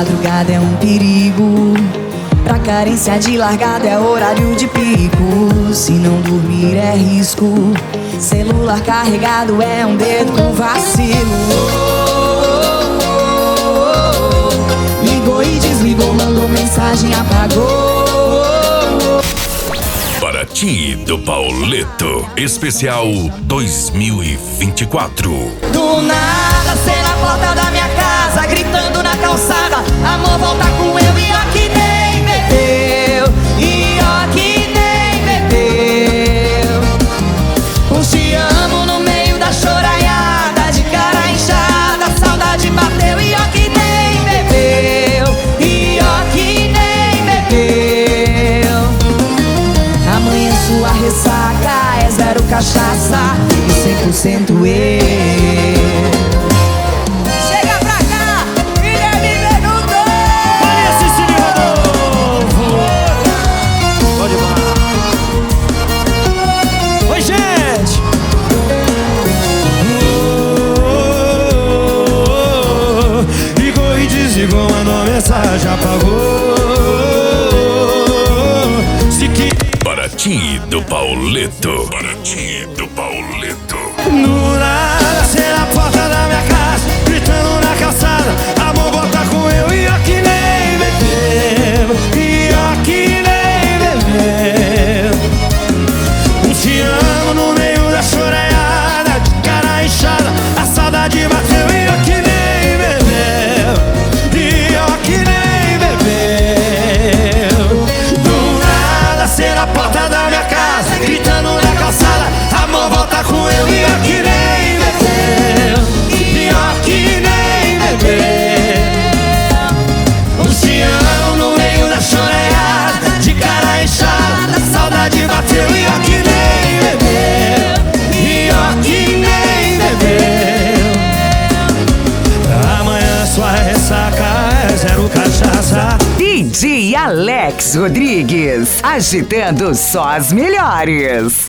madrugada é um perigo. Pra carência de largada é horário de pico. Se não dormir é risco. Celular carregado é um dedo com vacilo. Ligou e desligou, mandou mensagem, apagou. Paraty do Pauleto, especial 2024. Do nada, cê na porta da minha casa, gritando na calçada: amor, volta com eu. E ó que nem bebeu, e ó que nem bebeu. Um te amo no meio da choraiada, de cara inchada, a saudade bateu. E ó que nem bebeu, e ó que nem bebeu. Amanhã sua ressaca é zero cachaça e 100% eu. Chega pra cá, Guilherme Benuto! Olha esse Cine Rodolfo! Pode ir lá. Oi, gente! Ligou e desligou, mandou mensagem, apagou. Se que... Paraty do Pauleto. Paraty do Pauleto. No nada, cê na porta da minha casa, gritando na calçada: amor, volta com eu. E ó que nem bebeu, e ó que nem bebeu. Um te amo no meio da choreada, de cara inchada, a saudade bateu. E ó que nem bebeu, e ó que nem bebeu. Do nada, cê na porta da minha casa, gritando na calçada: amor, volta com eu. E ó que nem bebeu, e ó que nem bebeu. Um te amo no meio da choreada, de cara inchada, a saudade bateu. E ó que nem bebeu, e ó que nem bebeu. Amanhã sua ressaca é zero cachaça. DJ Alex Rodrigues, agitando só as melhores.